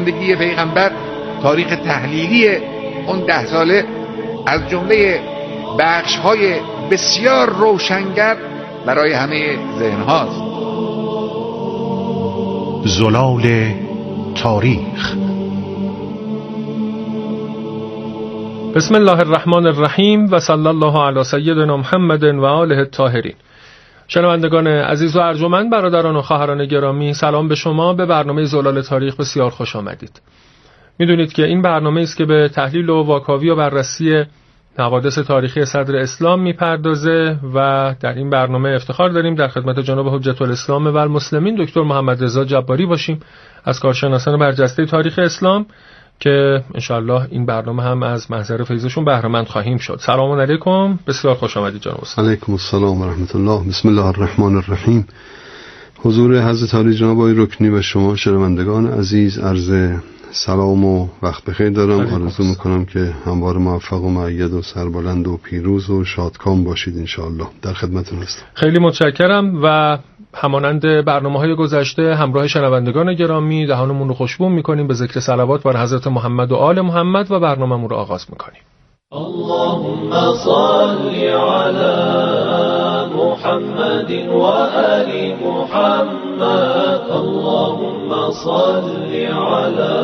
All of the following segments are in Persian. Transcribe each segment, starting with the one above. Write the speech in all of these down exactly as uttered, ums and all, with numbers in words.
زندگی پیغمبر، تاریخ تحلیلی اون ده ساله از جمله بخش‌های بسیار روشنگر برای همه ذهن هاست. زلال تاریخ. بسم الله الرحمن الرحیم و صلی الله علی سیدنا محمد و آله الطاهرین. شنوندگان عزیز و ارجمند، برادران و خواهران گرامی، سلام به شما. به برنامه زلال تاریخ بسیار خوش آمدید. میدونید که این برنامه است که به تحلیل و واکاوی و بررسی حوادث تاریخی صدر اسلام میپردازه و در این برنامه افتخار داریم در خدمت جناب حجت الاسلام و المسلمین دکتر محمد رضا جباری باشیم از کارشناسان برجسته تاریخ اسلام که انشالله این برنامه هم از محضر فیضشون بهره مند خواهیم شد. سلام علیکم، بسیار خوش آمدید جناب استاد. علیکم السلام و رحمت الله. بسم الله الرحمن الرحیم. حضور حضرت عالی جناب آقای رکنی و شما شنوندگان عزیز، عرض سلام و وقت بخیر دارم. آرزو میکنم که هموار موفق و مؤید و سربلند و پیروز و شادکام باشید انشاءالله. در خدمتتون هستم. خیلی متشکرم و همانند برنامه‌های گذشته همراه شنوندگان گرامی دهانمون رو خوشبو میکنیم به ذکر صلوات بر حضرت محمد و آل محمد و برنامه‌مون رو آغاز میکنیم. اللهم صل علی محمد و آل محمد. اللهم صل علی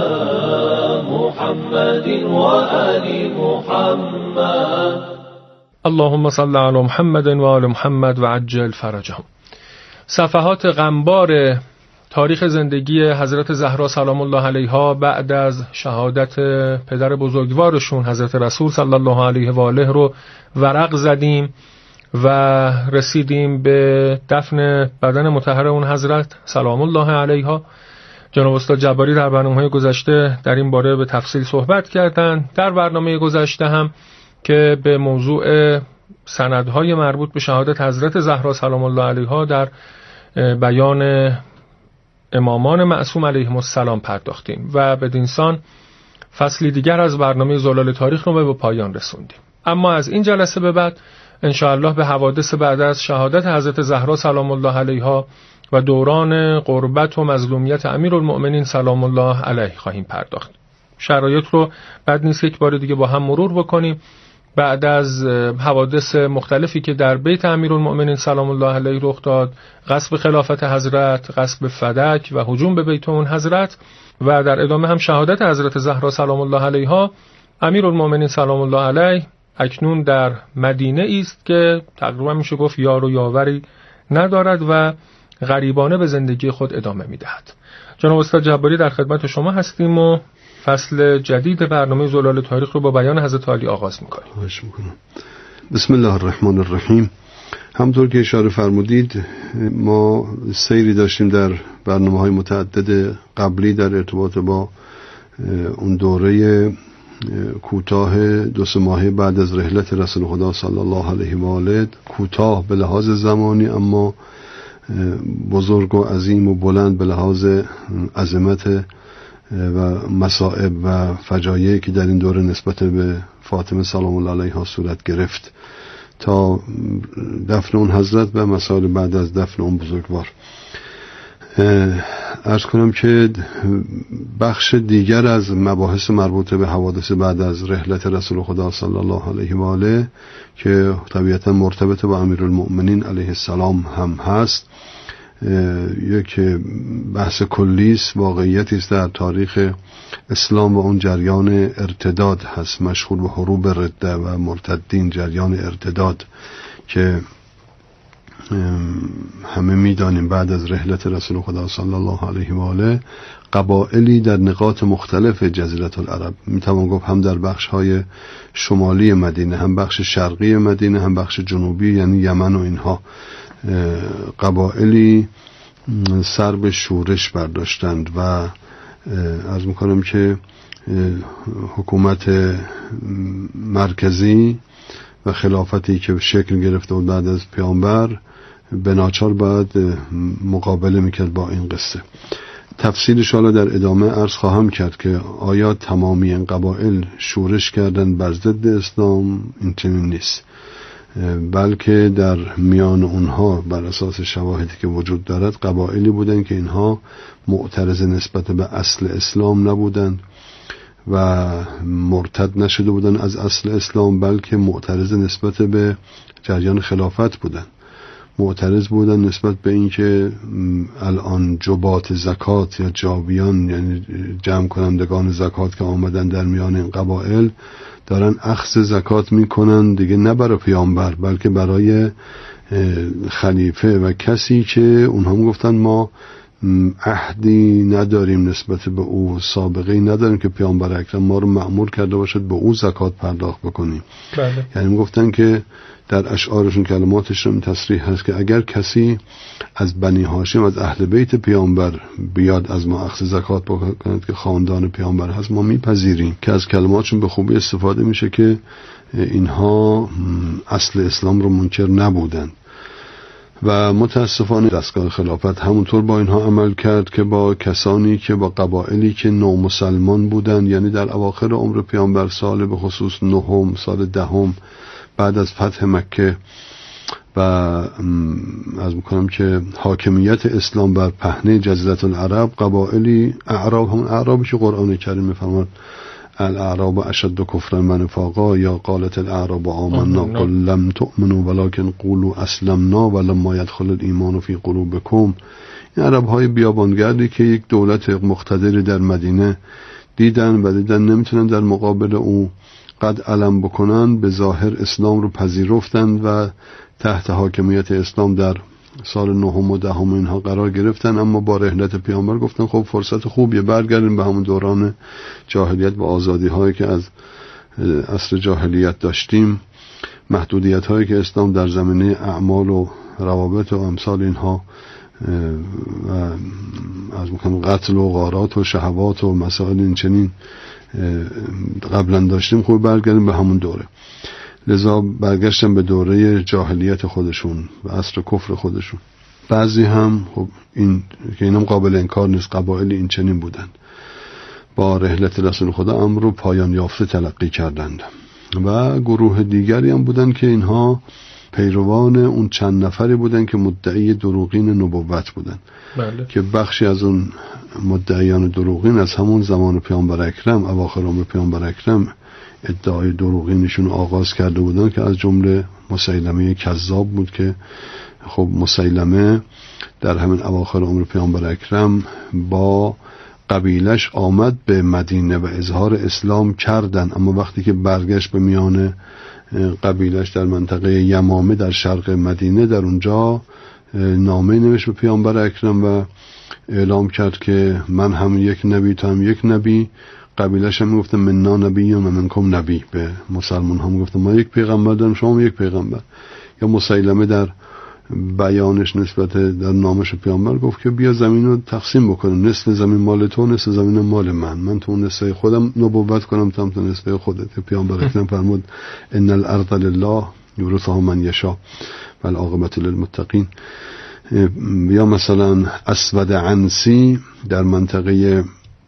محمد و آل محمد. اللهم صل علی محمد و آل محمد و عجل فرجهم. صفحات غمبار تاریخ زندگی حضرت زهرا سلام الله علیها بعد از شهادت پدر بزرگوارشون حضرت رسول صلی الله علیه و آله رو ورق زدیم و رسیدیم به دفن بدن مطهر اون حضرت سلام الله علیها. جناب استاد جباری در برنامه‌های گذشته در این باره به تفصیل صحبت کردند. در برنامه گذشته هم که به موضوع سندهای مربوط به شهادت حضرت زهرا سلام الله علیها در بیان امامان معصوم علیهم السلام پرداختیم و بدینسان فصلی دیگر از برنامه زلال تاریخ رو به پایان رسوندیم. اما از این جلسه به بعد انشاءالله به حوادث بعد از شهادت حضرت زهرا سلام الله علیها و دوران غربت و مظلومیت امیرالمؤمنین سلام الله علیه خواهیم پرداخت. شرایط رو بد نیست یک بار دیگه با هم مرور بکنیم. بعد از حوادث مختلفی که در بیت امیرالمؤمنین سلام الله علیه رخ داد، غصب خلافت حضرت، غصب فدک و هجوم به بیت اون حضرت و در ادامه هم شهادت حضرت زهرا سلام الله علیها، امیرالمؤمنین سلام الله علیه اکنون در مدینه است که تقریبا میشه گفت یار و یاوری ندارد و غریبانه به زندگی خود ادامه میدهد. جناب استاد جباری در خدمت شما هستیم و فصل جدید برنامه زلال تاریخ رو با بیان حضرت علی آغاز می‌کنیم. خواهش می‌کنم. بسم الله الرحمن الرحیم. همطور که اشاره فرمودید ما سیری داشتیم در برنامه‌های متعدد قبلی در ارتباط با اون دوره کوتاه دو سه ماهه بعد از رحلت رسول خدا صلی الله علیه و آله، کوتاه به لحاظ زمانی اما بزرگ و عظیم و بلند به لحاظ عظمت و مصائب و فجایعی که در این دوره نسبت به فاطمه سلام الله علیها صورت گرفت تا دفن اون حضرت و مسائل بعد از دفن اون بزرگوار. عرض کنم که بخش دیگر از مباحث مربوط به حوادث بعد از رحلت رسول خدا صلی الله علیه و آله که طبیعتا مرتبط با امیرالمؤمنین علیه السلام هم هست، یک بحث کلی است، واقعیتی است در تاریخ اسلام و اون جریان ارتداد هست مشغول به حروب رده و مرتدین، جریان ارتداد که همه میدانیم بعد از رحلت رسول خدا صلی الله علیه و آله قبائلی در نقاط مختلف جزیره العرب، میتوان گفت هم در بخش های شمالی مدینه، هم بخش شرقی مدینه، هم بخش جنوبی یعنی یمن و اینها، قبائلی سر به شورش برداشتند و عرض میکنم که حکومت مرکزی و خلافتی که شکل گرفته بود بعد از پیامبر به ناچار باید مقابله میکرد با این قصه. تفصیلش حالا در ادامه عرض خواهم کرد که آیا تمامی این قبایل شورش کردن بر ضد اسلام؟ این چنین نیست. بلکه در میان اونها بر اساس شواهدی که وجود دارد قبایلی بودند که اینها معترض نسبت به اصل اسلام نبودند و مرتد نشده بودند از اصل اسلام، بلکه معترض نسبت به جریان خلافت بودند. معترض بودن نسبت به اینکه الان جبات زکات یا جابیان، یعنی جمع کنندگان زکات که آمدن در میان این قبایل، دارن اخذ زکات میکنن دیگه نه برای پیامبر بلکه برای خلیفه و کسی که اونها میگفتن ما عهدی نداریم نسبت به او، سابقه نداریم که پیامبر اکرم ما رو مأمور کرده باشد به او زکات پرداخت بکنیم. بله. یعنی میگفتن که در اشعارشون کلماتش رو تصریح هست که اگر کسی از بنی هاشم از اهل بیت پیامبر بیاد از ما اخذ زکات بکند که خاندان پیامبر هست، ما میپذیریم. که از کلماتشون به خوبی استفاده میشه که اینها اصل اسلام رو منکر نبودند و متاسفانه دستگاه خلافت همونطور با اینها عمل کرد که با کسانی که با قبایلی که نومسلمان بودند، یعنی در اواخر عمر پیامبر سال به خصوص نهم سال دهم بعد از فتح مکه و از میکنم که حاکمیت اسلام بر پهنه جزیره العرب، قبائلی اعراب، هم اعرابی که قرآن کریم میفرماد الاعراب اشد کفرا و نفاقا یا قالت الاعراب آمنا قل لم تؤمنوا ولكن قولوا اسلمنا ولما يدخل الايمان في قلوبكم. این عرب های بیابانگردی که یک دولت مقتدری در مدینه دیدن و دیدن نمیتونن در مقابل او قد علم بکنن، به ظاهر اسلام رو پذیرفتند و تحت حاکمیت اسلام در سال نهم و دهم اینها قرار گرفتن. اما با رحلت پیامبر گفتن خب فرصت خوبیه، برگردیم به همون دوران جاهلیت و آزادی هایی که از عصر جاهلیت داشتیم، محدودیت هایی که اسلام در زمینه اعمال و روابط و امثال اینها و از مکان قتل و غارات و شهوات و مسائل این چنین قبلا داشتیم، خوب برگردیم به همون دوره. لذا برگشتن به دوره جاهلیت خودشون و عصر کفر خودشون. بعضی هم خب این که اینم قابل انکار نیست، قبایل این چنین بودند، با رحلت رسول خدا امر رو پایان یافته تلقی کردند. و گروه دیگری هم بودند که اینها پیروان اون چند نفری بودند که مدعی دروغین نبوت بودند. بله. که بخشی از اون مدعیان دروغین از همون زمان پیامبر اکرم، اواخر عمر پیامبر اکرم، ادعای دروغینشون آغاز کرده بودن که از جمله مسیلمه کذاب بود که خب مسیلمه در همین اواخر عمر پیامبر اکرم با قبیلش آمد به مدینه و اظهار اسلام کردن، اما وقتی که برگشت به میان قبیلش در منطقه یمامه در شرق مدینه، در اونجا نامه نوشت به پیامبر اکرم و اعلام کرد که من هم یک نبی تو هم یک نبی. قبیلش هم میگفتن مننا نبی و منکم نبی، به مسلمان هم میگفتن ما یک پیغمبر داریم شما یک پیغمبر. یا مسیلمه در بیانش نسبت در نامش پیامبر گفت که بیا زمین رو تقسیم بکنیم، نصف زمین مال تو، نصف زمین مال من، من تو نصف خودم نبوت کنم تا تو نصف خودت. پیامبر اکرم فرمود ان الارض لله یورثها من یشاء والعاقبة للمتقین. یا مثلا اسود عنسی در منطقه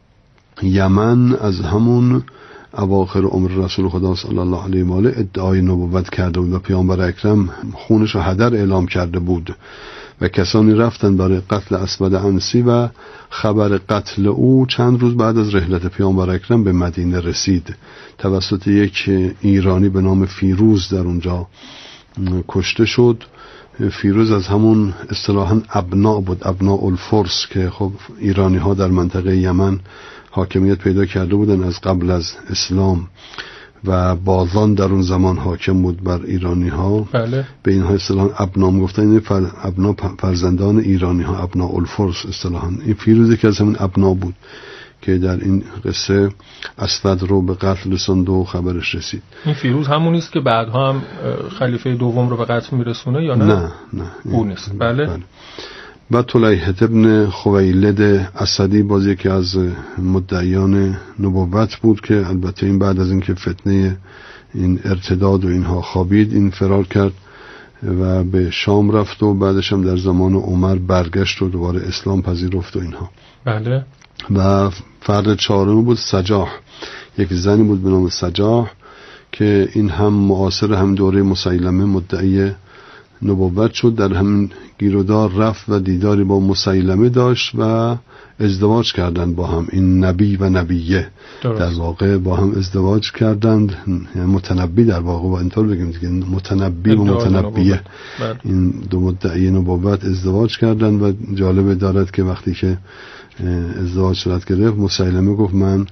یمن از همون اواخر عمر رسول خدا صلی الله علیه و آله ادعای نبوت کرده بود و پیامبر اکرم خونش رو هدر اعلام کرده بود و کسانی رفتن برای قتل اسود عنسی و خبر قتل او چند روز بعد از رحلت پیامبر اکرم به مدینه رسید توسط یک ایرانی به نام فیروز. در اونجا کشته شد. فیروز از همون اصطلاحاً ابنا بود، ابنا الفرس، که خب ایرانی ها در منطقه یمن حاکمیت پیدا کرده بودن از قبل از اسلام و بازان در اون زمان حاکم بود بر ایرانی ها. بله. به اینها اصطلاحاً ابنا میگفتن، این فر... ابنا فرزندان ایرانی ها، ابنا الفرس اصطلاحاً. این فیروزی که از همون ابنا بود که در این قصه اسود رو به قتل رساند و خبرش رسید. این فیروز همون است که بعدها هم خلیفه دوم رو به قتل میرسونه یا نه؟ نه نه اون نیست. بله, بله. و طلیحه ابن خویلد اسدی باز یکی از مدعیان نبوت بود که البته این بعد از اینکه فتنه این ارتداد و اینها خوابید این فرار کرد و به شام رفت و بعدش هم در زمان عمر برگشت و دوباره اسلام پذیرفت و اینها. بله. و فرد چهارم بود سجاح، یک زنی بود به نام سجاح که این هم معاصر هم دوره مسیلمه مدعی نبوت شد، در همین گیرودار رفت و دیداری با مسیلمه داشت و ازدواج کردند با هم. این نبی و نبیه درست. در واقع با هم ازدواج کردند، یعنی متنبی در واقع با اینطور بگیم دیگه، متنبی و متنبیه، این دو مدعی نبوت ازدواج کردند. و جالبه دارد که وقتی که ازدواج صورت گرفت مسیلمه گفت من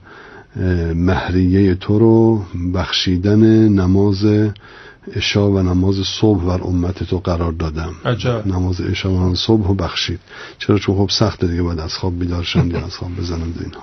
مهریه تو رو بخشیدن نماز عشا و نماز صبح بر امت تو قرار دادم. عجب. نماز عشا و نماز صبح رو بخشید. چرا؟ چون خب سخته دیگه، باید از خواب بیدار شن یا از خواب بزنند اینا.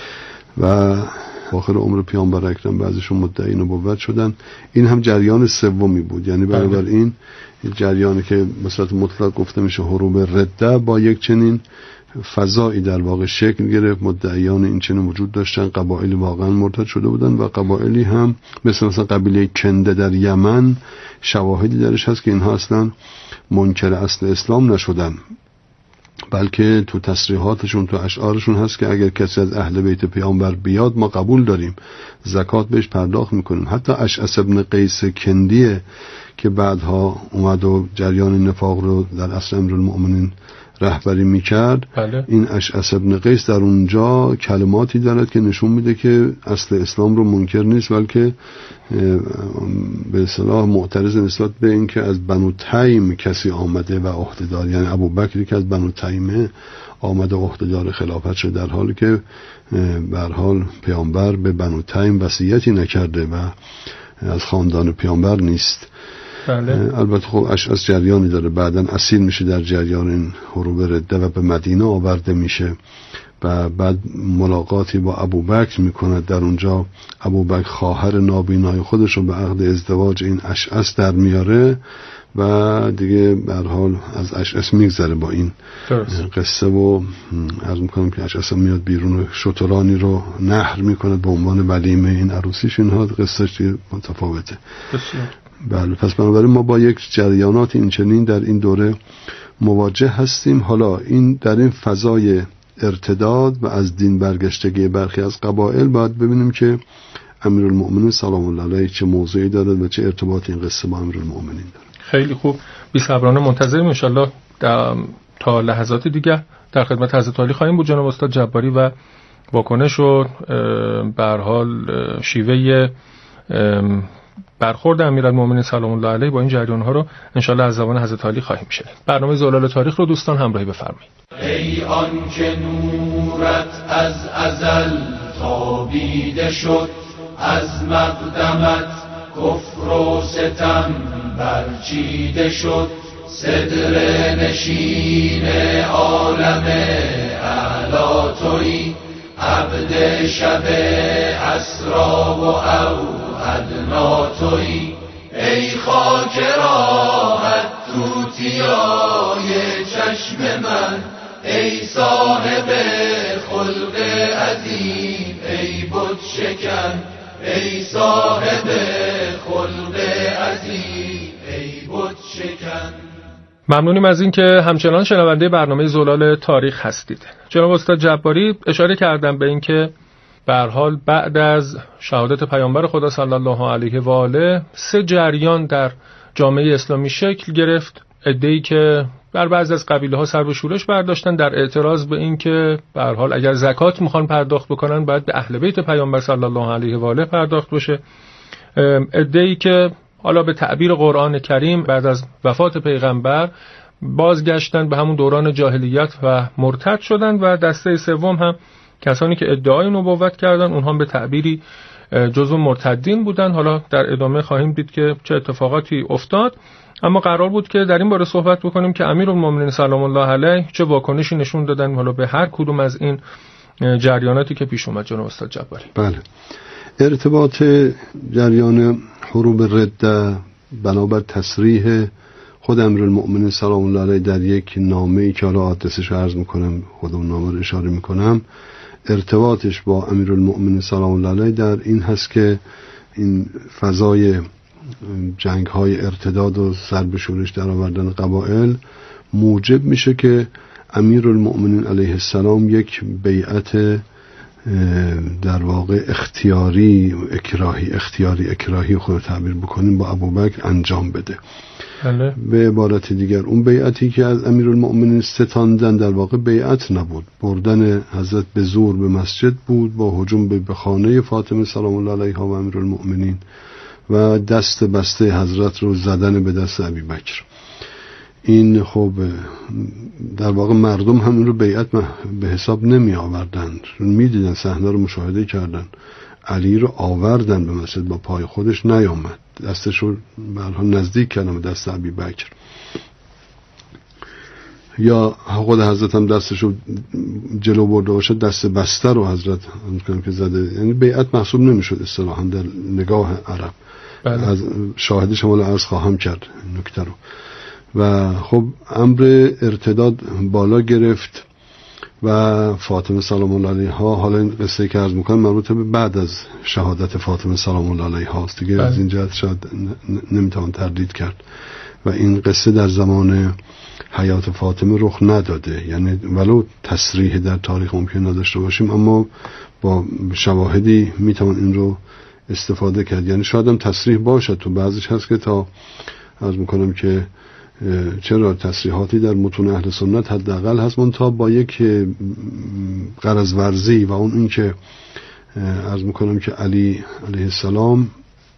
و آخر عمر پیامبر اکرم بعضیشون مدعی نبوت شدن. این هم جریان سومی بود، یعنی برابر این جریانی که مثلا مطلق گفته میشه حروب رده با یک چنین فضایی در واقع شکل گرفت. مدعیان این چنین وجود داشتن، قبایلی واقعا مرتد شده بودن و قبایلی هم مثل مثلا قبیله کنده در یمن شواهدی درش هست که اینها اصلا منکر اصل اسلام نشدن، بلکه تو تصریحاتشون تو اشعارشون هست که اگر کسی از اهل بیت پیامبر بیاد ما قبول داریم، زکات بهش پرداخت میکنیم. حتی اشعث ابن قیس کندیه که بعدها اومد و جریان نفاق رو در اصل امیرالمؤمنین رهبری میکرد، بله. این اشعث ابن قیس در اونجا کلماتی دارد که نشون میده که اصل اسلام رو منکر نیست، بلکه به اصطلاح معترض نسبت به این که از بنو تیم کسی آمده و عهدهدار، یعنی ابوبکری که از بنو تیمه آمده عهدهدار خلافت شد، در حالی که به هر حال پیامبر به بنو تیم وصیتی نکرده و از خاندان پیامبر نیست. بله. البته خب اشعث جریانی داره، بعداً اسیر میشه در جریان این حروب رده و به مدینه آورده میشه و بعد ملاقاتی با ابوبکر میکنه. در اونجا ابوبکر خواهر نابینای خودش رو به عقد ازدواج این اشعث در میاره و دیگه به هر حال از اشعث میگذره با این درست. قصه و عرض میکنم که اشعث میاد بیرون شترانی رو نحر میکنه به عنوان ولیمه این عروسیش. اینها قصهش متفاوته. بسیار. بله، پس بنابراین ما با یک جریانات این چنین در این دوره مواجه هستیم. حالا این در این فضای ارتداد و از دین برگشتگی برخی از قبایل باید ببینیم که امیرالمؤمنین سلام الله علیه چه موضوعی دارد و چه ارتباط این قصه با امیرالمؤمنین داره. خیلی خوب، بی‌صبرانه منتظریم ان شاءالله تا لحظات دیگه در خدمت حضرت علی خواهیم بود جناب استاد جباری و واکنش و به هر حال شیوه برخورد امیرالمؤمنین سلام الله علیه با این جریان ها رو انشالله از زبان حضرت علی خواهیم شنید. برنامه زلال تاریخ رو دوستان همراهی بفرمایید. ای آن که نورت از ازل تابیده شد، از مقدمت کفر و ستم برچیده شد، صدر نشین عالم اعلی تویی، عبد شب اسرا و او ادنا تویی، ای خاک راحت توتیای چشم من، ای صاحب خلق عظیم ای بت شکن، ای صاحب خلق عظیم ای بت شکن. ممنونیم از این که همچنان شنونده برنامه زلال تاریخ هستید. جناب استاد جباری اشاره کردن به این که به هر حال بعد از شهادت پیامبر خدا صلی الله علیه و آله سه جریان در جامعه اسلامی شکل گرفت. عده‌ای که در بعضی از قبیله ها سر به شورش برداشتن در اعتراض به این که به هر حال اگر زکات میخوان پرداخت بکنن باید به اهل بیت پیامبر صلی الله علیه و آله پرداخت بشه. عده‌ای که حالا به تعبیر قرآن کریم بعد از وفات پیغمبر بازگشتن به همون دوران جاهلیت و مرتد شدن و دسته سوم هم کسانی که ادعای نبوت کردن اونها به تعبیری جزو مرتدین بودن. حالا در ادامه خواهیم دید که چه اتفاقاتی افتاد، اما قرار بود که در این باره صحبت بکنیم که امیرالمؤمنین سلام الله علیه چه واکنشی نشون دادن حالا به هر کدوم از این جریاناتی که پیش اومد. جناب استاد جباری. بله، ارتباط جریان حروب رده بنابر تصریح خود امیرالمؤمنین سلام الله علیه در یک نامه‌ای که حالا آدرسش رو عرض میکنم، خود اون نامه رو اشاره میکنم، ارتباطش با امیرالمؤمنین سلام الله علیه در این هست که این فضای جنگ های ارتداد و سر به شورش در آوردن قبایل موجب میشه که امیرالمؤمنین علیه السلام یک بیعت در واقع اختیاری اکراهی اختیاری اکراهی خود تعبیر بکنیم با ابوبکر انجام بده. بله. به عبارت دیگر اون بیعتی که از امیرالمؤمنین ستاندن در واقع بیعت نبود، بردن حضرت به زور به مسجد بود با هجوم به خانه فاطمه سلام الله علیها و امیرالمؤمنین و دست بسته حضرت رو زدن به دست ابوبکر. این خب در واقع مردم هم این رو بیعت به حساب نمی آوردن، می دیدن، صحنه رو مشاهده کردن. علی رو آوردن به مسجد، با پای خودش نیامد، دستش رو برها نزدیک کردن به دست ابوبکر. یا خود حضرت هم دستش رو جلو برده باشه، دست بسته رو حضرت هم که زده، یعنی بیعت محسوب نمیشد اصطلاحاً در نگاه عرب. بله. از شاهد شمال عرض خواهم کرد نکته رو. و خب امر ارتداد بالا گرفت و فاطمه سلام الله علیها، حالا این قصه که عرض میکنم مربوط به بعد از شهادت فاطمه سلام الله علیها است دیگه، از این جهت شاید نمیتوان تردید کرد و این قصه در زمان حیات فاطمه رخ نداده، یعنی ولو تصریح در تاریخ ممکن نداشته باشیم اما با شواهدی میتوان این رو استفاده کرد. یعنی شاید هم تصریح باشد، تو بعضیش هست که تا عرض میکنم که چرا تصریحاتی در متون اهل سنت حداقل هست منتها با یک غرض ورزی و اون این که عرض میکنم که علی علیه السلام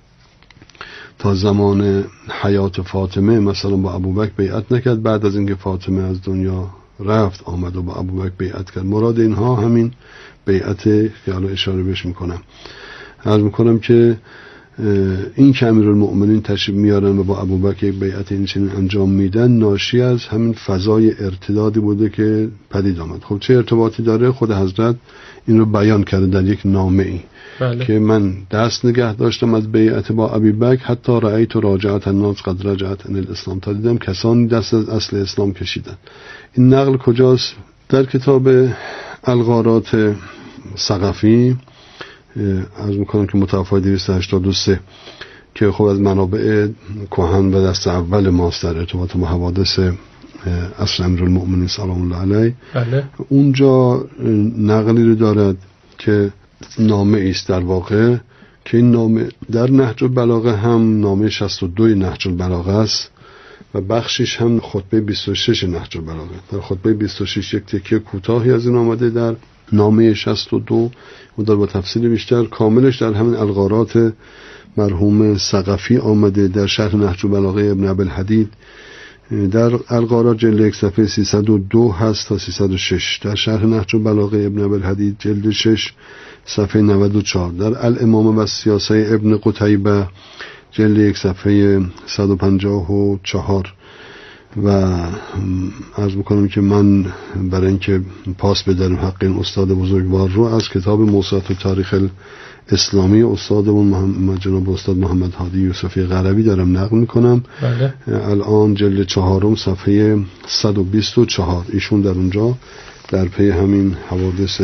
تا زمان حیات فاطمه مثلا با ابوبکر بیعت نکرد، بعد از اینکه فاطمه از دنیا رفت آمد و با ابوبکر بیعت کرد. مراد اینها همین بیعت که حالا اشاره بهش میکنم. عرض میکنم که این که امیرالمؤمنین تشریف میارن و با ابوبکر یک بیعت این چنین انجام میدن ناشی از همین فضای ارتدادی بوده که پدید آمد. خب چه ارتباطی داره؟ خود حضرت این رو بیان کرده در یک نامه ای. بله. که من دست نگه داشتم از بیعت با ابوبکر حتی رأیت راجعت الناس قد رجعت عن الاسلام، تا دیدم کسانی دست از اصل اسلام کشیدن. این نقل کجاست؟ در کتاب الغارات ثقفی عرض میکنم که متوفای دویست و هشتاد و سه که خب از منابع کهن و دست اول ماست در ارتباط با حوادث عصر امیرالمؤمنین سلام الله علیه. بله. اونجا نقلی رو دارد که نامه ایست در واقع که این نامه در نهج البلاغه هم نامه شصت و دو نهج البلاغه است و بخشش هم خطبه بیست و شش نهج البلاغه. در خطبه بیست و شش یک تکیه کوتاهی از این آمده، در نامه شصت و دو و در با تفصیل بیشتر کاملش در همین الغارات مرحوم ثقفی آمده در شرح نهج البلاغه ابن ابوالحدید. در الغارات جلد یک صفحه سیصد و دو هست تا سیصد و شش، در شرح نهج البلاغه ابن ابوالحدید جلد شش صفحه نود و چهار، در الامامه و السیاسه ابن قتیبه جلد یک صفحه صد و پنجاه و چهار. و عرض میکنم که من برای اینکه پاس بدارم حق این استاد بزرگوار رو از کتاب موسوعات تاریخ اسلامی استادمون محمد جناب استاد محمد هادی یوسفی قروی دارم نقل میکنم. بله. الان جلد چهارم صفحه صد و بیست و چهار ایشون در اونجا در پی همین حوادث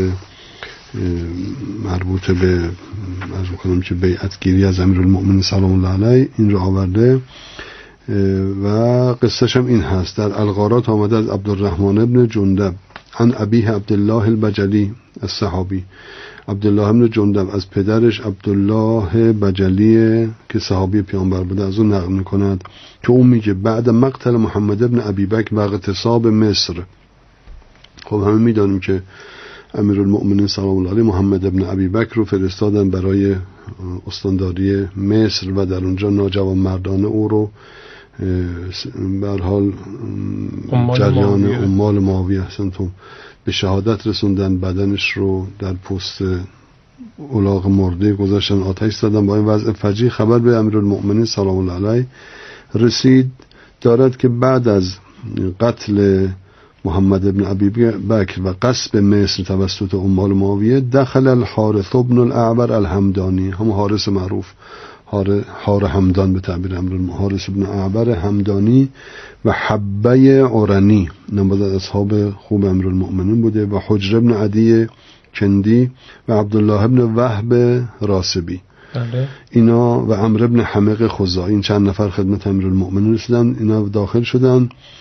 مربوط به عرض میکنم که بیعت گیری از امیرالمؤمنین سلام الله علیه این رو آورده و قصهش هم این هست. در الغارات آمده از عبدالرحمن ابن جندب عن ابیه عبدالله البجلی الصحابی، عبدالله ابن جندب از پدرش عبدالله بجلی که صحابی پیامبر بوده از اون نقل میکند که اون میگه بعد مقتل محمد ابن ابیبکر و اغتصاب مصر. خب همه میدانیم که امیرالمؤمنین سلام الله علیه محمد ابن ابیبکر رو فرستادن برای استانداری مصر و در اونجا ناجوان مردان او رو به هر حال جریان عمال معاویه هستن به شهادت رسوندن، بدنش رو در پوست الاغ مرده گذاشتن، آتش زدن. با این وضع فجیع خبر به امیرالمؤمنین سلام الله علیه رسید دارد که بعد از قتل محمد ابن ابی بکر و قصب مصر توسط عمال معاویه دخل الحارث ابن الاعور الحمدانی، هم حارث معروف حار همدان به تعبیر امر حارث ابن اعور همدانی و حبه عرنی نماز اصحاب خوب امیرالمؤمنین بوده و حجر ابن عدی کندی و عبدالله ابن وهب راسبی. بله. اینا و عمرو ابن حمق خزاعی این چند نفر خدمت امیرالمؤمنین رسیدن، اینا داخل شدن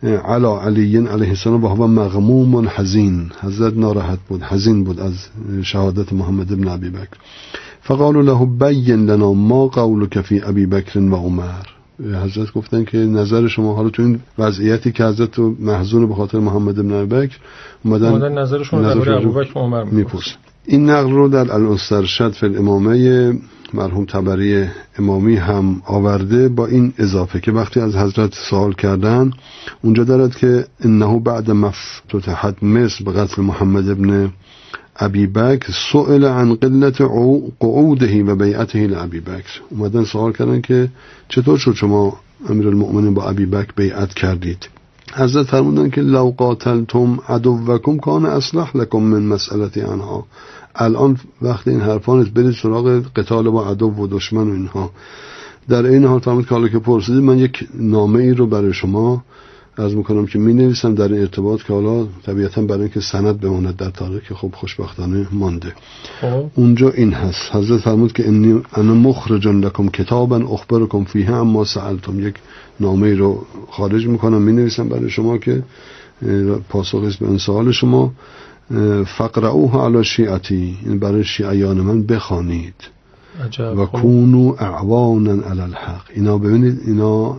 علی علی علیه السلام و هو مغموم حزین. حضرت ناراحت بود، حزین بود از شهادت محمد ابن ابی بکر. فقالوا له بین لنا ما قولک فی ابی بکر و عمر. حضرت گفتن که نظر شما حالا تو این وضعیتی که حضرت تو محزون به خاطر محمد ابن ابی بکر اومدن نظرشون رو در ابوبکر و عمر میپرسن. این نقل رو در الاسترشد فی الامامه مرحوم طبری امامی هم آورده با این اضافه که وقتی از حضرت سوال کردن اونجا دارد که انه بعد مفتتحت مصر به قتل محمد ابن ابی بکر سئل عن قلت قعوده و بیعته لابی بکر. اومدن سوال کردن که چطور شد شما امیرالمؤمنین با ابی بکر بیعت کردید؟ حضرت فرمودن که لو قاتلتم عدوکم کان اصلح لكم من مسئلتی عنها. الان وقت این حرفان برید سراغ قتال با عدو و دشمن و اینها. در این حال فرمود که حالا که پرسیدید من یک نامه ای رو برای شما عرض میکنم که می نویسم در این ارتباط که حالا طبیعتا برای اینکه سند بماند در تاریخ که خب خوشبختانه مانده. اونجا این هست. حضرت فرمود که انی انا مخرج لكم کتابا اخبركم فیه اما سألتم. یک نامه ای رو خارج میکنم می نویسم برای شما که پاسخ است به این سوال شما. فقرؤوها علی شیعتی، این برای شیعیان من بخوانید. و کونوا اعوانا علی الحق. اینا ببینید اینا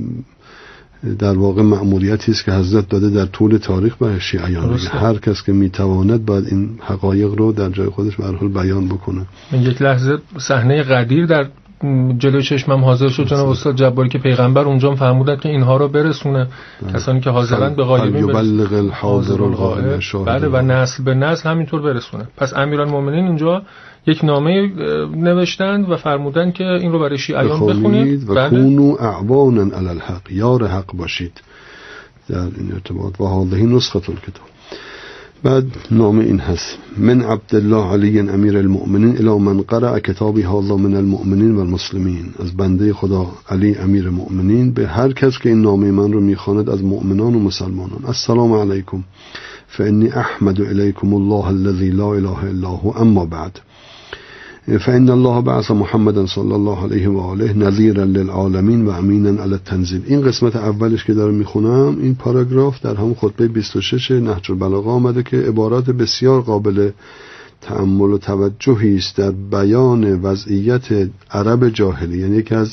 در واقع مأموریتی است که حضرت داده در طول تاریخ به شیعیان. هر کس که میتواند باید این حقایق رو در جای خودش به هر حال بیان بکنه. من یک لحظه صحنه غدیر در جلوی چشمم حاضر شد جناب استاد جباری که پیغمبر اونجا فرمودن که اینها رو برسونه کسانی که حاضرن به غایبین یبلغ الحاضر الغائب. بله و نسل به نسل همینطور برسونه. پس امیرالمومنین اینجا یک نامه نوشتند و فرمودن که این رو برای شیعیان بخونید و کونوا اعوانا علی الحق، یار حق باشید در این ارتباط. و هذه نسخه الکتاب. بعد نامه این هست: من عبدالله علی امیر المؤمنین الی من قرأ کتابی هذا من المؤمنین و المسلمین. از بنده خدا علی امیر مؤمنین به هر کس که این نامه من رو میخواند از مؤمنان و مسلمانان. السلام علیکم فانی احمد الیکم الله الذی لا اله الا هو اما بعد فإن الله بعث محمد صلی الله علیه و آله نذیرا للعالمین و امینا علی التنزیل. این قسمت اولش که دارم میخونم، این پاراگراف در هم خطبه بیست و شش نهج البلاغه آمده که عبارات بسیار قابل تأمل و توجهی است در بیان وضعیت عرب جاهلی. یعنی یکی از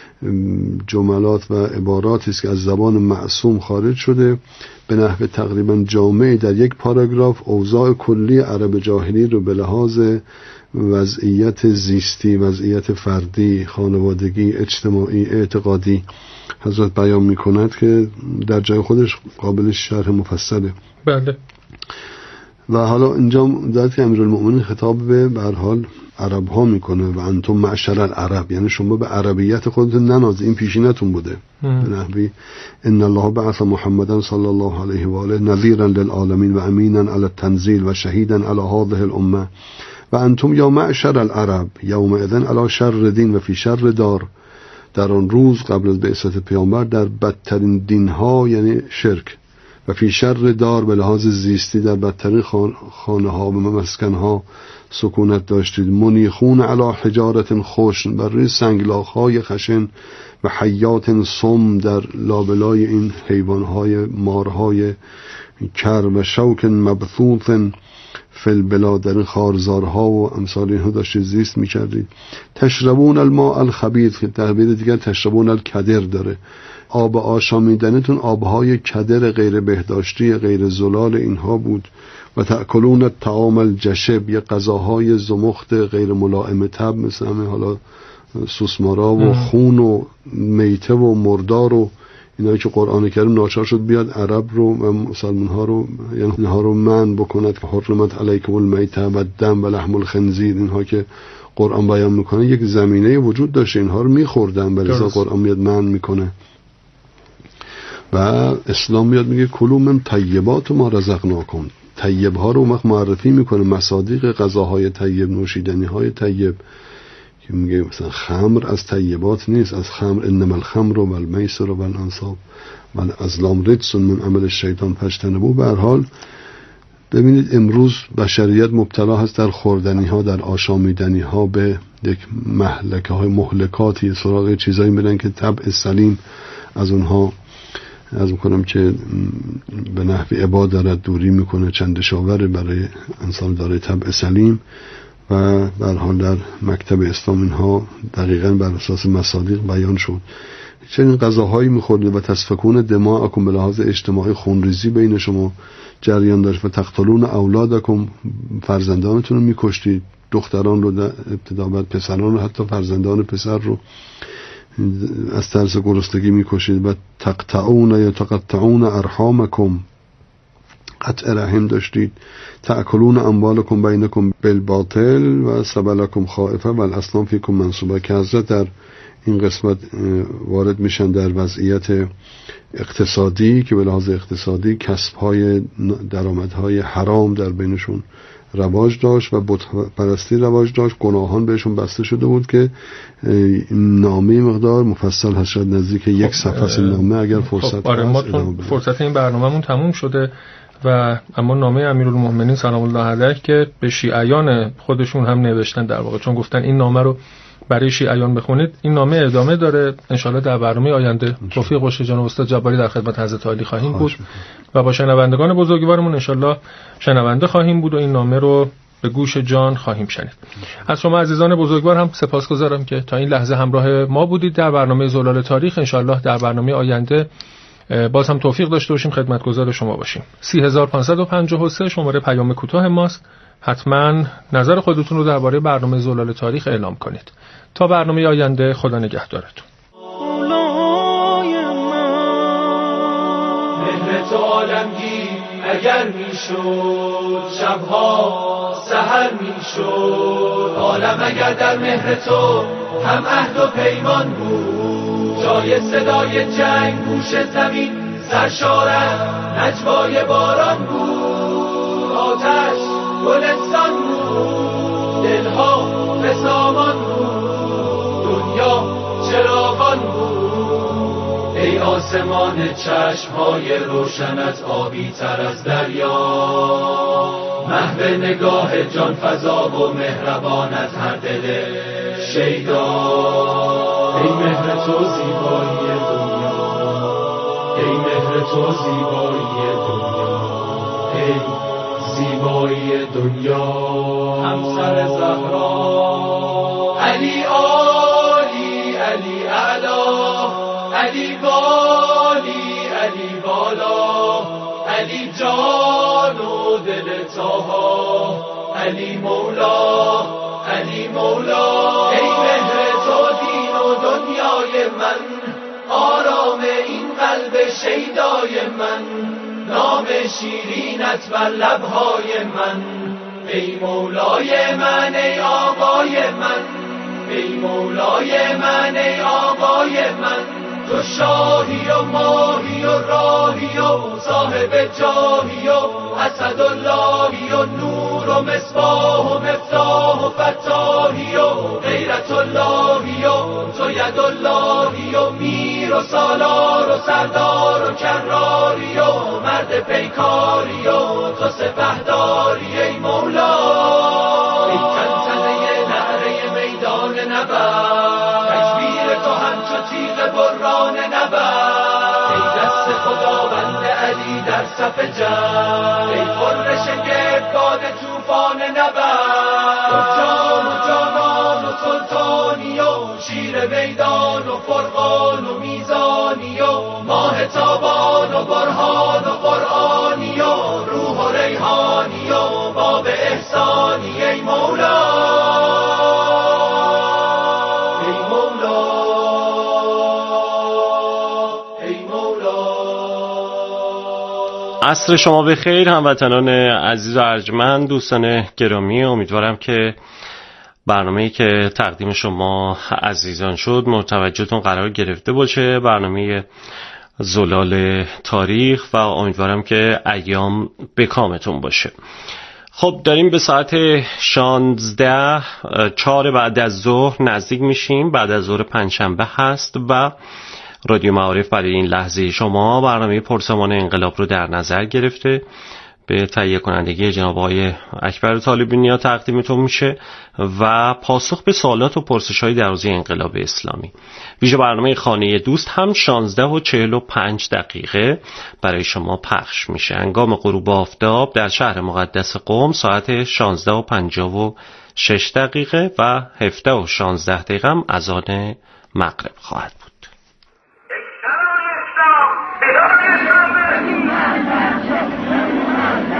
جملات و عباراتی است که از زبان معصوم خارج شده به نحو تقریبا جامعی در یک پاراگراف اوضاع کلی عرب جاهلی رو به لحاظ وضعیت زیستی، وضعیت فردی، خانوادگی، اجتماعی، اعتقادی حضرت بیان میکند که در جای خودش قابل شرح مفصله. بله. و حالا اینجا در که امیرالمؤمنین خطاب به به هر حال عرب ها میکنه و انتم معشر العرب، یعنی شما به عربیت خودتون ننازید، این پیشینتون بوده. به نحوی ان الله بعث محمدا صلی الله علیه و آله نذیرا للعالمین و امینا علی التنزیل و شهیدا علی هذه الامه و انتم یا معشر العرب یومئذ علی شر دین و فی شر دار. در آن روز قبل از بعثت پیامبر در بدترین دینها یعنی شرک و فی شر دار به لحاظ زیستی در بدترین خانه ها و مسکن ها سکونت داشتید. منیخون علی حجارت خشن، بر روی سنگلاخ های خشن و حیات سم در لابلای این حیوان های مارهای کر و شوک مبثوث فی البلاد، در این خارزارها و امثال اینها داشتید زیست میکردید. تشربون الماء الخبیث، که تعبیر دیگر تشربون الکدر داره. آب آشامیدنتون آبهای کدر غیر بهداشتی غیر زلال اینها بود. و تأکلون الطعام الجشب، یه غذاهای زمخت غیر ملائم طبع مثل همه حالا سوسمارا و خون و میته و مردار و اینایی که قرآن کریم ناچار شد بیاد عرب رو و مسلمان ها رو یعنی اینها رو منع بکند که حرمت علیکم المیته و الدم و لحم الخنزیر. اینها که قرآن بیان میکنه یک زمینه وجود داشته، اینها رو میخوردن، ولی قرآن میاد منع میکنه. و اسلام میاد میگه کلوا من طیبات ما رزقناکم. طیب ها رو معرفی میکنه، مصادیق غذاهای طیب، نوشیدنی های طیب، که میگه مثلا خمر از طیبات نیست. از خمر انما الخمر و المیسر و الانصاب و الازلام رجس من عمل الشیطان فاجتنبوه. به هر حال ببینید امروز بشریت مبتلا هست در خوردنی ها، در آشامیدنی ها به یک مهلکه های مهلکاتی، سراغ چیزایی میرن که طبع سلیم از اونها از میکنم که به نحوی عباد دارد دوری میکنه، چندشاوره برای انسان داره طبع سلیم و به هر حال در مکتب اسلام اینها دقیقاً بر اساس مصادیق بیان شد. چنین غذاهایی میخورده و تسفکون دماءکم به لحاظ اجتماعی خونریزی بین شما جریان داشت و تقتلون اولادکم فرزندانتون رو میکشتید، دختران رو ابتدا بعد پسران رو، حتی فرزندان پسر رو از ترس گرسنگی میکشید و تقطعون یا تقطعون ارحامکم قطع رحم داشتید، تأکلون اموالکم بینکم بالباطل و سبلکم خائفه و الاسلام فیکم منصوبه، که حضرت در این قسمت وارد میشن در وضعیت اقتصادی که به لحاظ اقتصادی کسب‌های درآمدهای حرام در بینشون رواج داشت و بت پرستی رواج داشت، گناهان بهشون بسته شده بود که نامه مقدار مفصل هست، شاید نزدیک یک صفحه از نامه اگر فرصت خب آره هست ما فرصت این برنامه‌مون تموم شده و اما نامه امیرالمومنین سلام الله علیه که به شیعیان خودشون هم نوشتن در واقع، چون گفتن این نامه رو برای شیعیان بخونید، این نامه ادامه داره. انشالله در برنامه آینده توفیق باشه جناب استاد جباری در خدمت حضرت عالی خواهیم بود و با شنوندگان بزرگوارمون انشالله شنونده خواهیم بود و این نامه رو به گوش جان خواهیم شنید. از شما عزیزان بزرگوار هم سپاسگزارم که تا این لحظه همراه ما بودید در برنامه زلال تاریخ. انشالله در برنامه آینده باز هم توفیق داشته باشیم خدمتگزار شما باشیم. سی هزار و پانصد و پنجاه و سه شماره پیام کوتاه ماست. حتما نظر خودتون رو درباره برنامه زلال تاریخ اعلام کنید. تا برنامه آینده، خدا نگهدارتون. مهر تو عالمگیر اگر میشد، شبها سحر میشد، عالم اگر در مهر تو هم عهد و پیمان بود، جای صدای جنگ گوش زمین سرشارت نجوای باران بود، آتش گلستان بود، دلها به سامان بود، دنیا چراغان بود، ای آسمان چشمهای روشنت آبی تر از دریا، محو نگاه جان فضا و مهربانت هر دل شیدا، ای مهر تو زیبایی دنیا، ای مهر تو زیبایی دنیا، ای زیبایی دنیا، همسر زهرا، علی عالی علی اعلا، علی بالی علی بالا، علی جان و دل طاها، علی مولا علی مولا، ای مهر تو دین و دنیای من، آرام این قلب شیدای من، نام شیرینت بر لبهای من، ای مولای من ای آقای من، ای مولای من ای آقای من، تو شاهی و ماهی و راهی و صاحب جاهی و اسد اللهی و نور و مصباح و مفتاح و فتاحی و غیرت اللهی و تو ید اللهی و میر و سالار و سردار و کراری و مرد پیکاری و تو سپهداری، ای مولا، ای تنتنه نعره میدان نبرد، تکبیر تو همچو تیغ بران نبرد، ای دست خداوند علی در صف جنگ، ای خرش گردباد توفان نبرد، تو جان و جانان و سلطانی و شیر میدان و فرقان و میزانی و ماه تابان و برهان و قرآنی و روح و ریحانی و باب احسانی، ای مولا، ای مولا، ای مولا. عصر شما بخیر هموطنان عزیز و ارجمند، دوستان گرامی. امیدوارم که برنامه‌ای که تقدیم شما عزیزان شد متوجهتون قرار گرفته باشه، برنامه زلال تاریخ، و امیدوارم که ایام بکامتون باشه. خب داریم به ساعت شانزده چهار بعد از ظهر نزدیک میشیم. بعد از ظهر پنجشنبه هست و رادیو معارف برای این لحظه شما برنامه پرسمان انقلاب رو در نظر گرفته. به تهیه کنندگی جناب آقای اکبر طالبی تقدیمتون میشه و پاسخ به سوالات و پرسش‌های در حوزه انقلاب اسلامی. ویژه برنامه خانه دوست هم شانزده و چهل و پنج دقیقه برای شما پخش میشه. هنگام غروب آفتاب در شهر مقدس قم ساعت شانزده و پنجاه و شش دقیقه و هفده و شانزده دقیقه هم اذان مغرب خواهد بود.